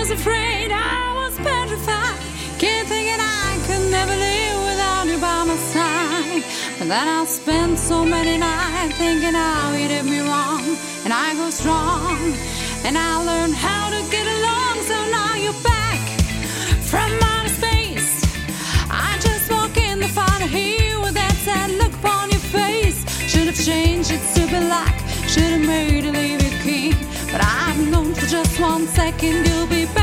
was afraid, I was petrified, kept thinking I could never live without you by my side. But then I spent so many nights thinking how you did me wrong, and I grew strong, and I learned how to get along. So now you're back from outer space. I just walk in the fire here with that sad look upon your face. Should have changed it to be like, should have made you leave your king. But I've known for just 1 second you'll be back.